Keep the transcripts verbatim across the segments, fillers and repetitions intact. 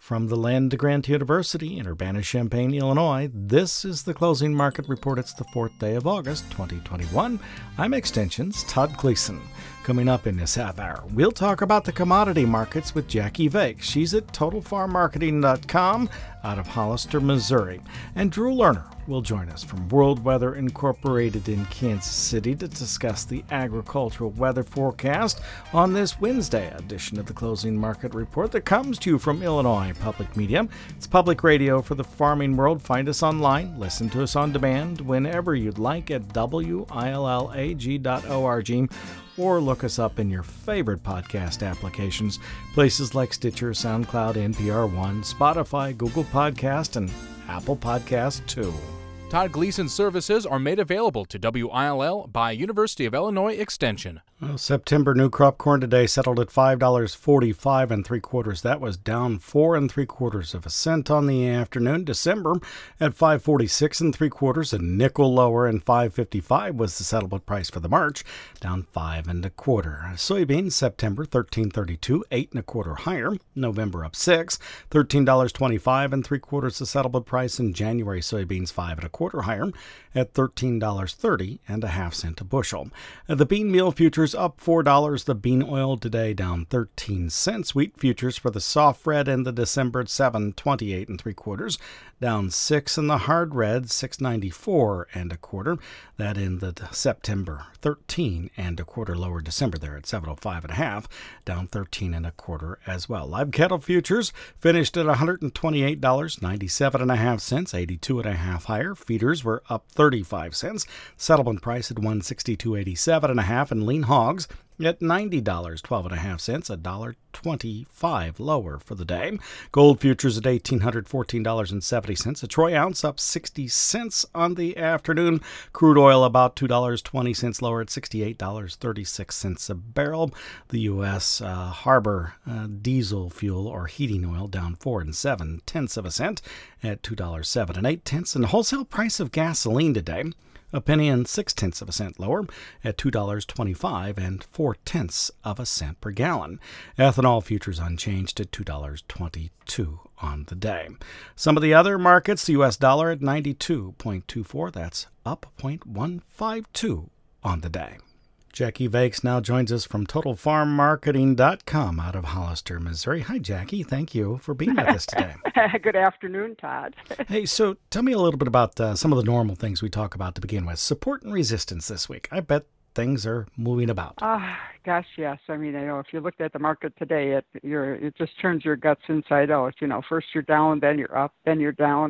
From the Land Grant University in Urbana-Champaign, Illinois, this is the Closing Market Report. It's the fourth day of August, twenty twenty-one. I'm Extension's Todd Gleason. Coming up in this half hour, we'll talk about the commodity markets with Jackie Vake. She's at total farm marketing dot com out of Hollister, Missouri. And Drew Lerner will join us from World Weather Incorporated in Kansas City to discuss the agricultural weather forecast on this Wednesday edition of the Closing Market Report that comes to you from Illinois Public Media. It's public radio for the farming world. Find us online, listen to us on demand whenever you'd like at W I L L A G dot org, or look us up in your favorite podcast applications, places like Stitcher, SoundCloud, N P R One, Spotify, Google Podcast, and Apple Podcast too. Todd Gleason services are made available to W I L L by University of Illinois Extension. Well, September new crop corn today settled at five dollars and forty-five and three quarters. That was down four and three quarters of a cent on the afternoon. December at five forty-six and three quarters, a nickel lower, and five fifty-five was the settlement price for the March, down five and a quarter. Soybeans September thirteen thirty-two, eight and a quarter higher. November up six, thirteen dollars and twenty-five and three quarters the settlement price. In January, soybeans five and a quarter higher at thirteen dollars and thirty and a half cent a bushel. The bean meal futures up four dollars. The bean oil today down thirteen cents. Wheat futures for the soft red in the December at seven twenty-eight and three quarters, down six, and the hard red six ninety-four and a quarter. That in the September thirteen and a quarter lower. December there at seven oh five and a half, down thirteen and a quarter as well. Live cattle futures finished at one hundred twenty-eight dollars and ninety-seven and a half cents, eighty-two and a half higher. Feeders were up thirty-five cents. Settlement price at one sixty-two eighty-seven and a half, and lean hogs at ninety dollars and twelve and a half cents, one dollar twenty-five lower for the day. Gold futures at one thousand eight hundred fourteen dollars and seventy cents. A troy ounce up sixty cents on the afternoon. Crude oil about two dollars and twenty cents lower at sixty-eight dollars and thirty-six cents a barrel. The U S uh, Harbor uh, diesel fuel or heating oil down four and seven tenths of a cent at two dollars and seven and eight tenths. And the wholesale price of gasoline today, a penny and six tenths of a cent lower at two dollars and twenty-five and four tenths of a cent per gallon. Ethanol futures unchanged at two dollars and twenty-two on the day. Some of the other markets, the U S dollar at ninety-two point two four. That's up zero point one five two on the day. Jackie Vakes now joins us from total farm marketing dot com out of Hollister, Missouri. Hi, Jackie. Thank you for being with us today. Good afternoon, Todd. Hey, so tell me a little bit about uh, some of the normal things we talk about to begin with. Support and resistance this week. I bet things are moving about. Uh, gosh, yes. I mean, I know if you looked at the market today, it you're, it just turns your guts inside out. You know, first you're down, then you're up, then you're down.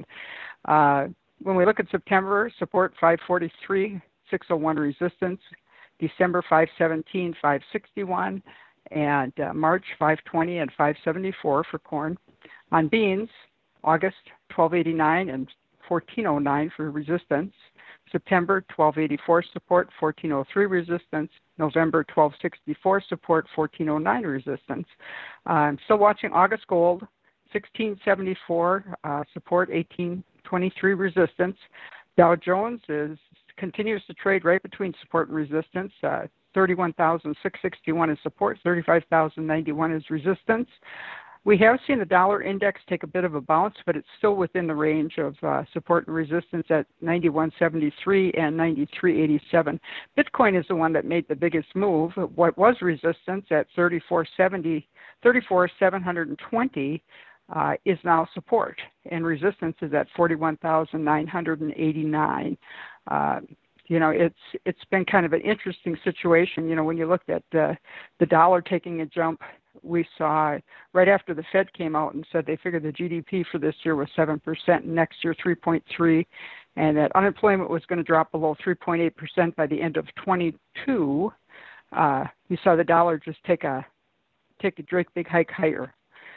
Uh, when we look at September, support five forty-three, six oh one resistance. December five seventeen, five sixty-one, and uh, March five twenty and five seventy-four for corn. On beans, August twelve eighty-nine and fourteen oh nine for resistance. September twelve eighty-four support, fourteen oh three resistance. November twelve sixty-four support, fourteen oh nine resistance. Uh, I'm still watching August gold, sixteen seventy-four uh, support, eighteen twenty-three resistance. Dow Jones is continues to trade right between support and resistance. Uh, thirty-one thousand six hundred sixty-one is support, thirty-five thousand ninety-one is resistance. We have seen the dollar index take a bit of a bounce, but it's still within the range of uh, support and resistance at ninety-one seventy-three and ninety-three eighty-seven. Bitcoin is the one that made the biggest move. What was resistance at thirty-four seventy, thirty-four seven hundred twenty uh, is now support, and resistance is at forty-one thousand nine hundred eighty-nine. Uh, you know, it's it's been kind of an interesting situation. You know, when you looked at uh, the dollar taking a jump, we saw right after the Fed came out and said they figured the G D P for this year was seven percent and next year three point three, and that unemployment was going to drop below three point eight percent by the end of twenty-two. Uh, you saw the dollar just take a take a great big hike higher.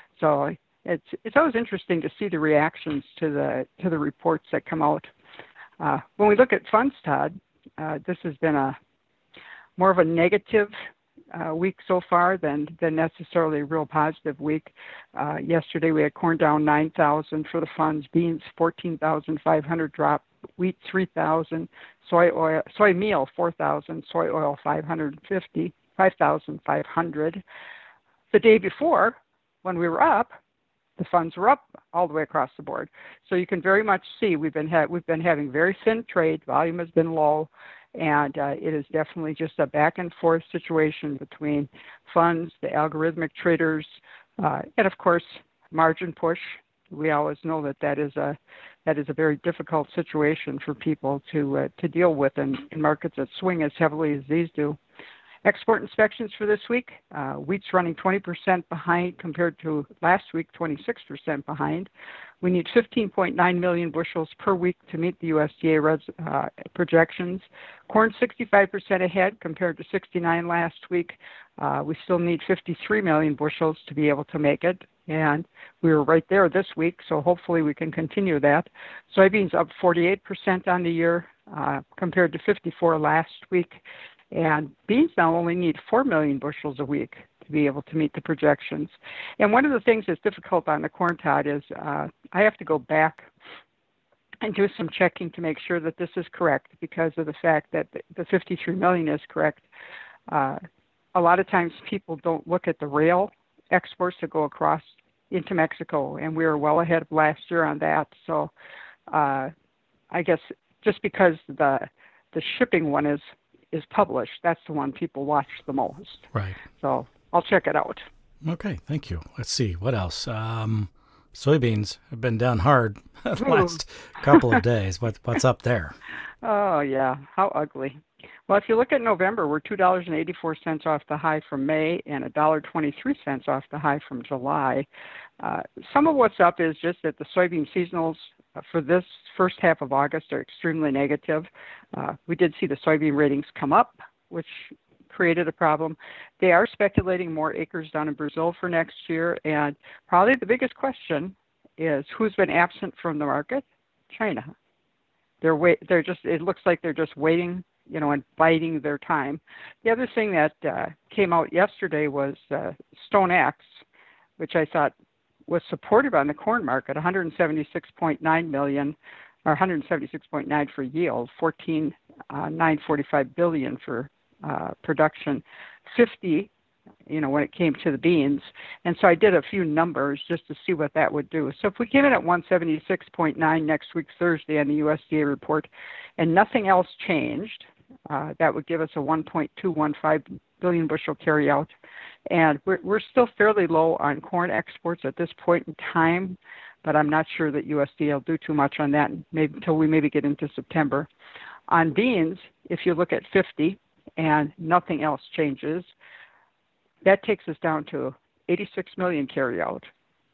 So it's it's always interesting to see the reactions to the to the reports that come out. Uh, when we look at funds, Todd, uh, this has been a more of a negative uh, week so far than, than necessarily a real positive week. Uh, yesterday we had corn down nine thousand for the funds, beans fourteen thousand five hundred drop, wheat three thousand, soy oil, soy meal four thousand, soy oil five hundred fifty, five thousand five hundred. The day before, when we were up, the funds were up all the way across the board. So you can very much see we've been ha- we've been having very thin trade. Volume has been low, and uh, it is definitely just a back and forth situation between funds, the algorithmic traders, uh, and of course margin push. We always know that that is a that is a very difficult situation for people to uh, to deal with in, in markets that swing as heavily as these do. Export inspections for this week, uh, wheat's running twenty percent behind compared to last week, twenty-six percent behind. We need fifteen point nine million bushels per week to meet the U S D A res, uh, projections. Corn sixty-five percent ahead compared to sixty-nine last week. Uh, we still need fifty-three million bushels to be able to make it, and we were right there this week, so hopefully we can continue that. Soybeans up forty-eight percent on the year uh, compared to fifty-four last week. And beans now only need four million bushels a week to be able to meet the projections. And one of the things that's difficult on the corn, Todd, is uh, I have to go back and do some checking to make sure that this is correct because of the fact that the fifty-three million is correct. Uh, a lot of times people don't look at the rail exports that go across into Mexico, and we were well ahead of last year on that. So uh, I guess just because the the shipping one is is published, that's the one people watch the most. Right. So I'll check it out. Okay, thank you. Let's see, what else? Um, soybeans have been down hard the last couple of days. What, what's up there? Oh, yeah. How ugly. Well, if you look at November, we're two dollars and eighty-four cents off the high from May and one dollar and twenty-three cents off the high from July. Uh, some of what's up is just that the soybean seasonals for this first half of August are extremely negative. Uh, we did see the soybean ratings come up, which created a problem. They are speculating more acres down in Brazil for next year, and probably the biggest question is who's been absent from the market? China. They're wait. They're just. It looks like they're just waiting, you know, and biding their time. The other thing that uh, came out yesterday was uh, StoneX, which I thought was supportive on the corn market, one hundred seventy-six point nine million, or one hundred seventy-six point nine for yield, fourteen thousand nine hundred forty-five billion for uh, production, fifty, you know, when it came to the beans. And so I did a few numbers just to see what that would do. So if we came in at one seventy-six point nine next week, Thursday, on the U S D A report, and nothing else changed, uh, that would give us a one point two one five billion bushel carryout. And we're, we're still fairly low on corn exports at this point in time, but I'm not sure that U S D A will do too much on that maybe until we maybe get into September. On beans, if you look at fifty and nothing else changes, that takes us down to eighty-six million carryout.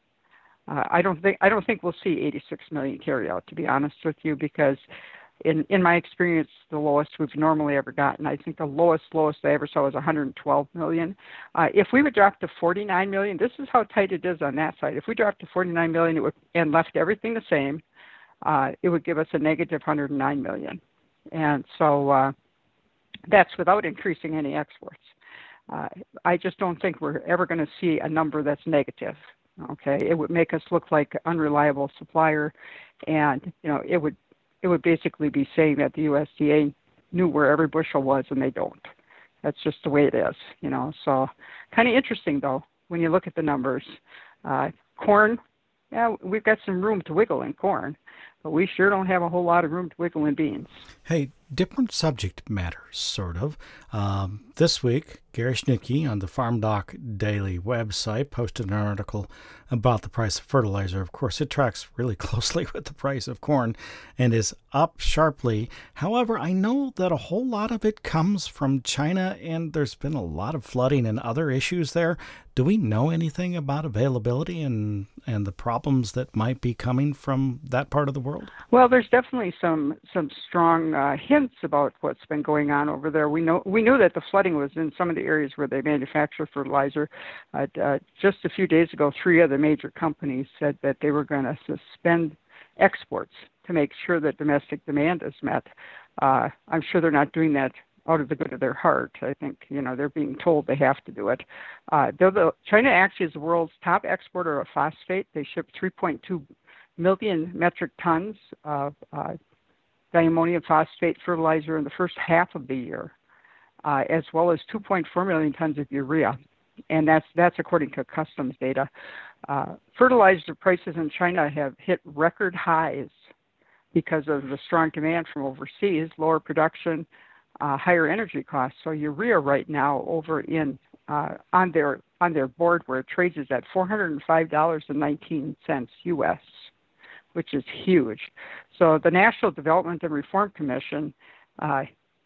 Uh, I don't think I don't think we'll see eighty-six million carryout, to be honest with you, because in in my experience, the lowest we've normally ever gotten, I think the lowest lowest I ever saw was one hundred twelve million. Uh, if we would drop to forty-nine million, this is how tight it is on that side. If we dropped to forty-nine million, it would, and left everything the same, uh, it would give us a negative one hundred nine million. And so uh, that's without increasing any exports. Uh, I just don't think we're ever going to see a number that's negative. Okay, it would make us look like an unreliable supplier, and you know it would it would basically be saying that the U S D A knew where every bushel was, and they don't. That's just the way it is, you know. So kind of interesting though when you look at the numbers. Uh, corn, yeah, we've got some room to wiggle in corn, but we sure don't have a whole lot of room to wiggle in beans. Hey, different subject matters, sort of. Um, this week, Gary Schnittke on the Farm Doc Daily website posted an article about the price of fertilizer. Of course, it tracks really closely with the price of corn and is up sharply. However, I know that a whole lot of it comes from China, and there's been a lot of flooding and other issues there. Do we know anything about availability and, and the problems that might be coming from that part of the world? Well, there's definitely some some strong uh, hints about what's been going on over there. We know we knew that the flooding was in some of the areas where they manufacture fertilizer. Uh, uh, just a few days ago, three other major companies said that they were going to suspend exports to make sure that domestic demand is met. Uh, I'm sure they're not doing that out of the good of their heart. I think, you know, they're being told they have to do it. Uh, the, China actually is the world's top exporter of phosphate. They ship three point two million metric tons of uh, diammonium phosphate fertilizer in the first half of the year, uh, as well as two point four million tons of urea. and that's that's according to customs data. Uh, fertilizer prices in China have hit record highs because of the strong demand from overseas, lower production, uh, higher energy costs. So urea right now over in uh, on their on their board where it trades is at four hundred five dollars and nineteen cents U S, which is huge. So the National Development and Reform Commission uh,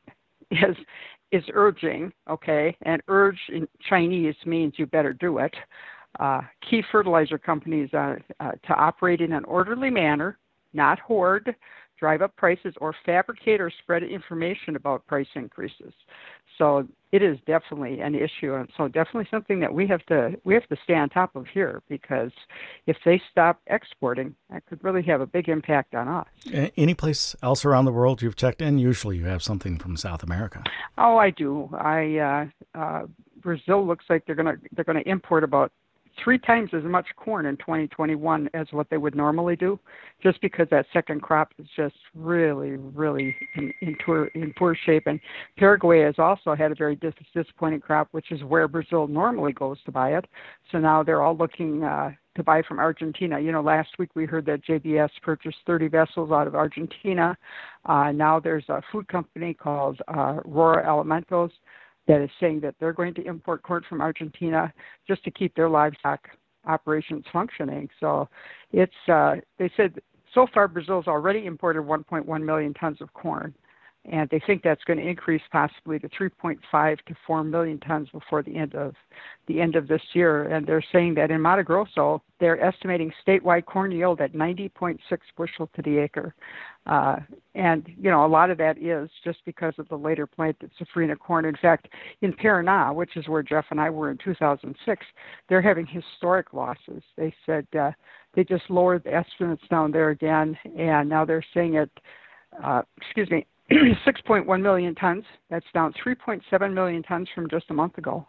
is is urging, okay, and urge in Chinese means you better do it, uh, key fertilizer companies uh, uh, to operate in an orderly manner, not hoard, drive up prices, or fabricate or spread information about price increases. So it is definitely an issue, and so definitely something that we have to we have to stay on top of here, because if they stop exporting, that could really have a big impact on us. Any place else around the world you've checked in? Usually you have something from South America. Oh, I do. I uh, uh, Brazil looks like they're gonna they're gonna import about three times as much corn in twenty twenty-one as what they would normally do, just because that second crop is just really, really in, in, poor, in poor shape. And Paraguay has also had a very dis- disappointing crop, which is where Brazil normally goes to buy it. So now they're all looking uh, to buy from Argentina. You know, last week we heard that J B S purchased thirty vessels out of Argentina. Uh, now there's a food company called uh, Royal Alimentos that is saying that they're going to import corn from Argentina just to keep their livestock operations functioning. So it's, uh, they said so far Brazil's already imported one point one million tons of corn, and they think that's going to increase possibly to three point five to four million tons before the end of the end of this year. And they're saying that in Mato Grosso, they're estimating statewide corn yield at ninety point six bushel to the acre. Uh, and, you know, a lot of that is just because of the later planted safrinha corn. In fact, in Paraná, which is where Jeff and I were in two thousand six, they're having historic losses. They said uh, they just lowered the estimates down there again, and now they're saying it, uh, excuse me, six point one million tons. That's down three point seven million tons from just a month ago,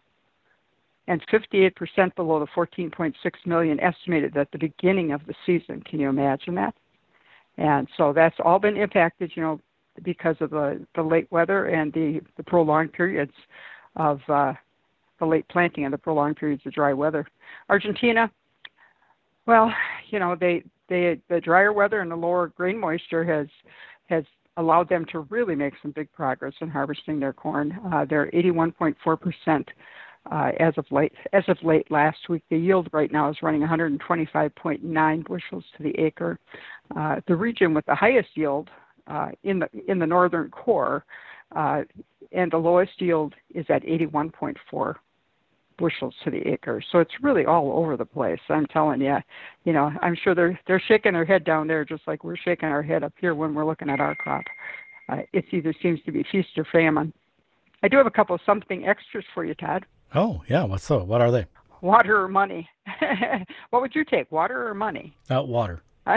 and fifty-eight percent below the fourteen point six million estimated at the beginning of the season. Can you imagine that? And so that's all been impacted, you know, because of the, the late weather and the, the prolonged periods of uh, the late planting and the prolonged periods of dry weather. Argentina, well, you know, they, they the drier weather and the lower grain moisture has has allowed them to really make some big progress in harvesting their corn. Uh, they're eighty-one point four percent uh, as of late. As of late last week, the yield right now is running one hundred twenty-five point nine bushels to the acre. Uh, the region with the highest yield uh, in the in the northern core, uh, and the lowest yield is at eighty-one point four bushels to the acre. So it's really all over the place. I'm telling you, you know, I'm sure they're they're shaking their head down there just like we're shaking our head up here when we're looking at our crop. Uh, it either seems to be feast or famine. I do have a couple of something extras for you, Todd. Oh, yeah. What's the, what are they? Water or money? What would you take, water or money? Uh, water. Uh,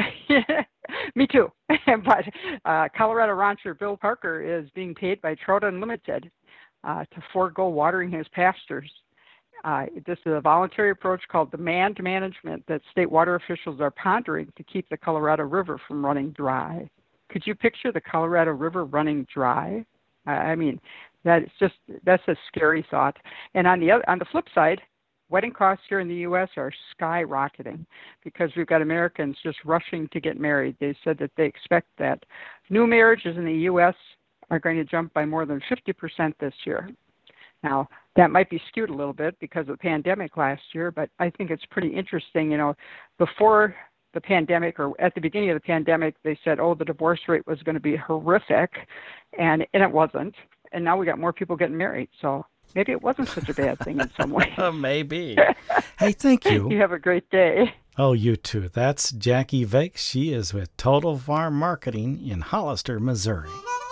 me too. But uh, Colorado rancher Bill Parker is being paid by Trout Unlimited uh, to forego watering his pastures. Uh, this is a voluntary approach called demand management that state water officials are pondering to keep the Colorado River from running dry. Could you picture the Colorado River running dry? Uh, I mean, that is just that's a scary thought. And on the other, on the flip side, wedding costs here in the U S are skyrocketing because we've got Americans just rushing to get married. They said that they expect that new marriages in the U S are going to jump by more than fifty percent this year. Now, that might be skewed a little bit because of the pandemic last year, but I think it's pretty interesting. You know, before the pandemic or at the beginning of the pandemic, they said, oh, the divorce rate was going to be horrific, and, and it wasn't. And now we got more people getting married. So maybe it wasn't such a bad thing in some way. uh, maybe. Hey, thank you. You have a great day. Oh, you too. That's Jackie Vakes. She is with Total Farm Marketing in Hollister, Missouri.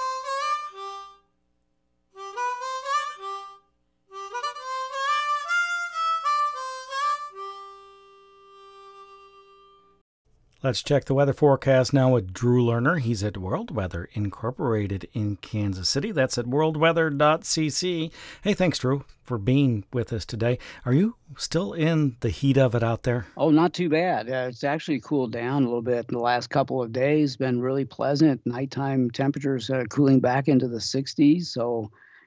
Let's check the weather forecast now with Drew Lerner. He's at World Weather Incorporated in Kansas City. That's at world weather dot c c. Hey, thanks, Drew, for being with us today. Are you still in the heat of it out there? Oh, not too bad. Uh, it's actually cooled down a little bit in the last couple of days. Been really pleasant. Nighttime temperatures uh, cooling back into the sixties. So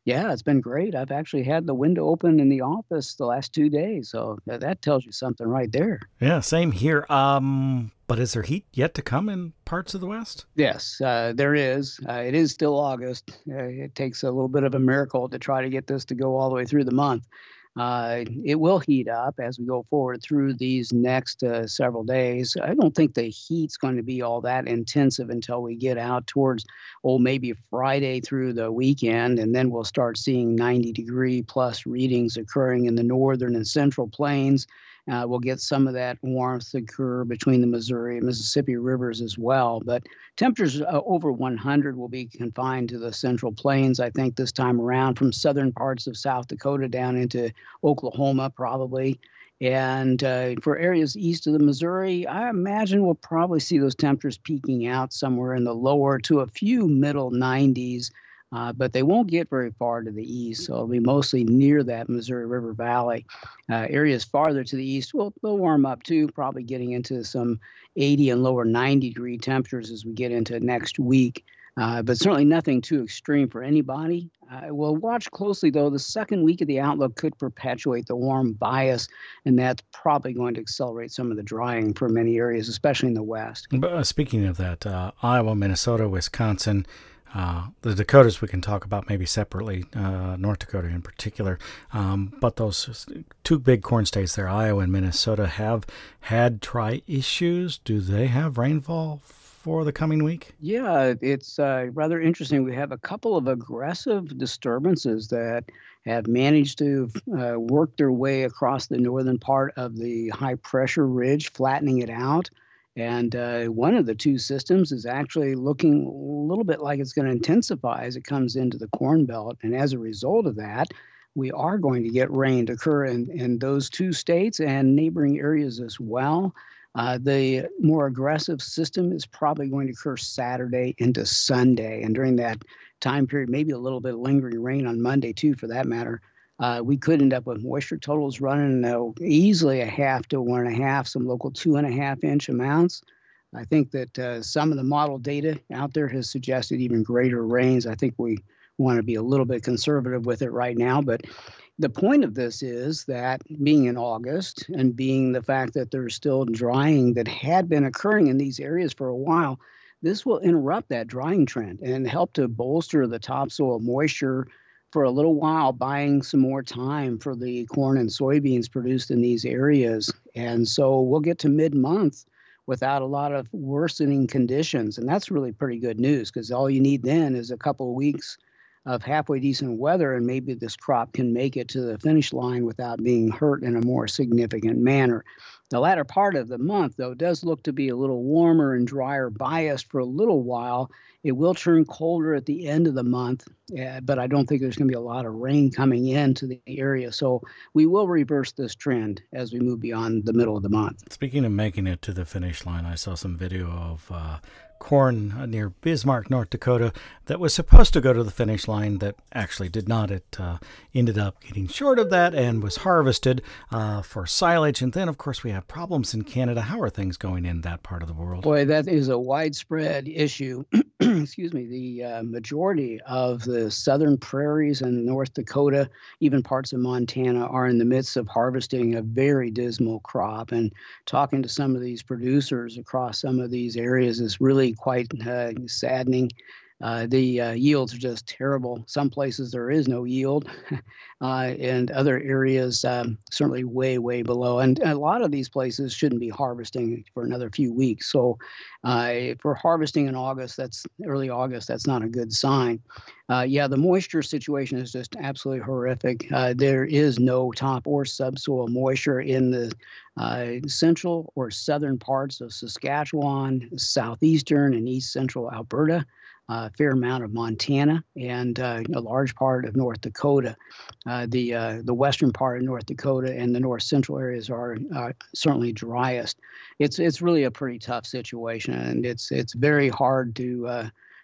Yeah, it's been great. I've actually had the window open in the office the last two days, so that that tells you something right there. Yeah, same here. Um, but is there heat yet to come in parts of the West? Yes, uh, there is. Uh, it is still August. Uh, it takes a little bit of a miracle to try to get this to go all the way through the month. Uh, it will heat up as we go forward through these next uh, several days. I don't think the heat's going to be all that intensive until we get out towards, oh, maybe Friday through the weekend, and then we'll start seeing ninety degree plus readings occurring in the northern and central plains. Uh, we'll get some of that warmth occur between the Missouri and Mississippi rivers as well. But temperatures uh, over one hundred will be confined to the central plains, I think, this time around, from southern parts of South Dakota down into Oklahoma, probably. And uh, for areas east of the Missouri, I imagine we'll probably see those temperatures peaking out somewhere in the lower to a few middle nineties. Uh, but they won't get very far to the east, so it'll be mostly near that Missouri River Valley. Uh, areas farther to the east will they'll warm up too, probably getting into some eighty and lower ninety degree temperatures as we get into next week. Uh, but certainly nothing too extreme for anybody. Uh, we'll watch closely, though. The second week of the outlook could perpetuate the warm bias, and that's probably going to accelerate some of the drying for many areas, especially in the west. But uh, speaking of that, uh, Iowa, Minnesota, Wisconsin, Uh, the Dakotas we can talk about maybe separately, uh, North Dakota in particular. Um, but those two big corn states there, Iowa and Minnesota, have had dry issues. Do they have rainfall for the coming week? Yeah, it's uh, rather interesting. We have a couple of aggressive disturbances that have managed to uh, work their way across the northern part of the high pressure ridge, flattening it out. And uh, one of the two systems is actually looking a little bit like it's going to intensify as it comes into the Corn Belt. And as a result of that, we are going to get rain to occur in, in those two states and neighboring areas as well. Uh, the more aggressive system is probably going to occur Saturday into Sunday. And during that time period, maybe a little bit of lingering rain on Monday, too, for that matter. Uh, we could end up with moisture totals running uh, easily a half to one and a half, some local two and a half inch amounts. I think that uh, some of the model data out there has suggested even greater rains. I think we want to be a little bit conservative with it right now. But the point of this is that being in August and being the fact that there's still drying that had been occurring in these areas for a while, this will interrupt that drying trend and help to bolster the topsoil moisture for a little while, buying some more time for the corn and soybeans produced in these areas. And so we'll get to mid-month without a lot of worsening conditions. And that's really pretty good news, because all you need then is a couple of weeks of halfway decent weather, and maybe this crop can make it to the finish line without being hurt in a more significant manner. The latter part of the month, though, does look to be a little warmer and drier biased for a little while. It will turn colder at the end of the month, uh, but I don't think there's going to be a lot of rain coming into the area. So we will reverse this trend as we move beyond the middle of the month. Speaking of making it to the finish line, I saw some video of uh, corn near Bismarck, North Dakota, that was supposed to go to the finish line that actually did not. It uh, ended up getting short of that and was harvested uh, for silage. And then, of course, we have problems in Canada. How are things going in that part of the world? Boy, that is a widespread issue. Excuse me. The uh, majority of the southern prairies and North Dakota, even parts of Montana, are in the midst of harvesting a very dismal crop. And talking to some of these producers across some of these areas is really quite uh, saddening. Uh, the uh, yields are just terrible. Some places there is no yield, uh, and other areas um, certainly way, way below. And a lot of these places shouldn't be harvesting for another few weeks. So uh, for harvesting in August, that's early August, that's not a good sign. Uh, yeah, the moisture situation is just absolutely horrific. Uh, there is no top or subsoil moisture in the uh, central or southern parts of Saskatchewan, southeastern and east central Alberta. A uh, fair amount of Montana, and uh, a large part of North Dakota. Uh, the uh, the western part of North Dakota and the north central areas are uh, certainly driest. It's it's really a pretty tough situation, and it's it's very hard to uh,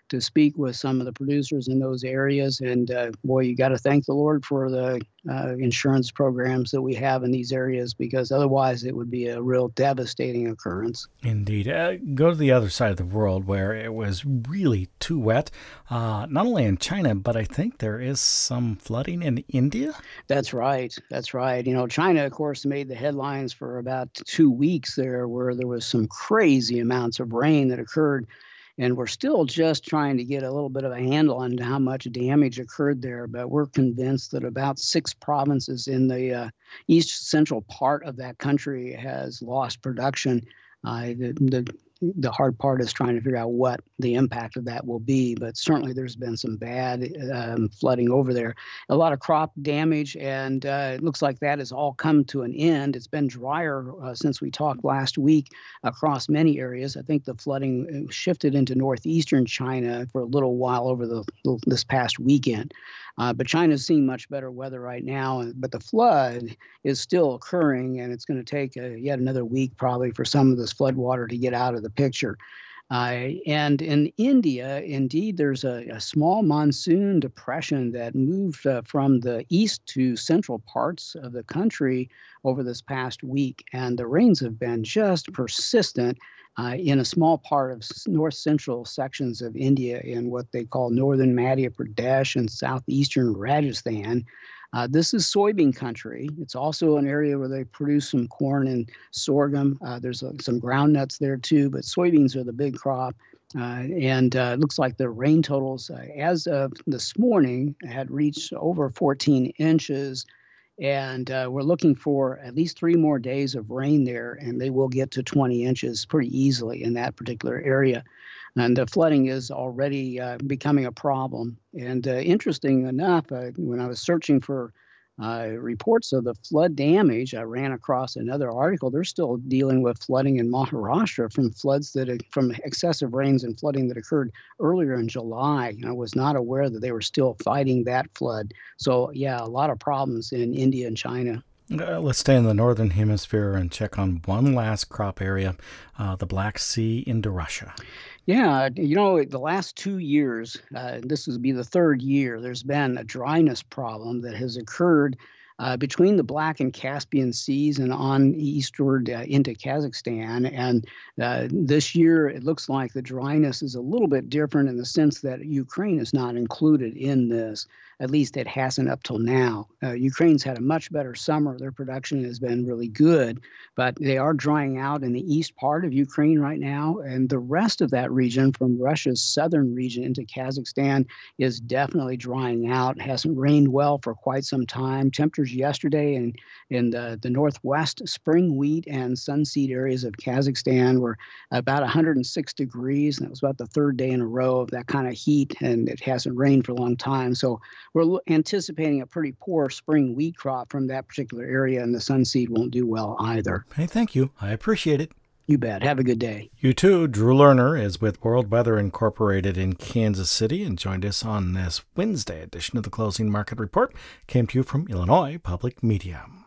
to speak with some of the producers in those areas. And uh, boy, you got to thank the Lord for the uh, insurance programs that we have in these areas, because otherwise it would be a real devastating occurrence. Indeed. Uh, go to the other side of the world where it was really too wet, uh, not only in China, but I think there is some flooding in India. That's right. That's right. You know, China, of course, made the headlines for about two weeks there, where there was some crazy amounts of rain that occurred. And we're still just trying to get a little bit of a handle on how much damage occurred there. But we're convinced that about six provinces in the uh, east central part of that country has lost production. Uh, the, the The hard part is trying to figure out what the impact of that will be, but certainly there's been some bad um, flooding over there. A lot of crop damage, and uh, it looks like that has all come to an end. It's been drier uh, since we talked last week across many areas. I think the flooding shifted into northeastern China for a little while over the this past weekend. Uh, but China's seeing much better weather right now, but the flood is still occurring, and it's going to take a, yet another week probably for some of this flood water to get out of the picture. Uh, and in India, indeed, there's a, a small monsoon depression that moved uh, from the east to central parts of the country over this past week, and the rains have been just persistent Uh, in a small part of north central sections of India in what they call northern Madhya Pradesh and southeastern Rajasthan. Uh, this is soybean country. It's also an area where they produce some corn and sorghum. Uh, there's uh, some groundnuts there too, but soybeans are the big crop. Uh, and uh, it looks like the rain totals, uh, as of this morning, had reached over fourteen inches. And uh, we're looking for at least three more days of rain there, and they will get to twenty inches pretty easily in that particular area. And the flooding is already uh, becoming a problem. And uh, interesting enough, uh, when I was searching for uh, reports of the flood damage, I ran across another article. They're still dealing with flooding in Maharashtra from floods that from excessive rains and flooding that occurred earlier in July. I was not aware that they were still fighting that flood. So, yeah, a lot of problems in India and China. Uh, let's stay in the northern hemisphere and check on one last crop area, uh, the Black Sea into Russia. Yeah, you know, the last two years, uh, this will be the third year, there's been a dryness problem that has occurred uh, between the Black and Caspian Seas and on eastward uh, into Kazakhstan. And uh, this year, it looks like the dryness is a little bit different in the sense that Ukraine is not included in this. At least it hasn't up till now. Uh, Ukraine's had a much better summer. Their production has been really good, but they are drying out in the east part of Ukraine right now. And the rest of that region, from Russia's southern region into Kazakhstan, is definitely drying out. It hasn't rained well for quite some time. Temperatures yesterday in, in the, the northwest spring wheat and sunseed areas of Kazakhstan were about one hundred six degrees. And that was about the third day in a row of that kind of heat, and it hasn't rained for a long time. So we're anticipating a pretty poor spring wheat crop from that particular area, and the sunseed won't do well either. Hey, thank you. I appreciate it. You bet. Have a good day. You too. Drew Lerner is with World Weather Incorporated in Kansas City and joined us on this Wednesday edition of the Closing Market Report. Came to you from Illinois Public Media.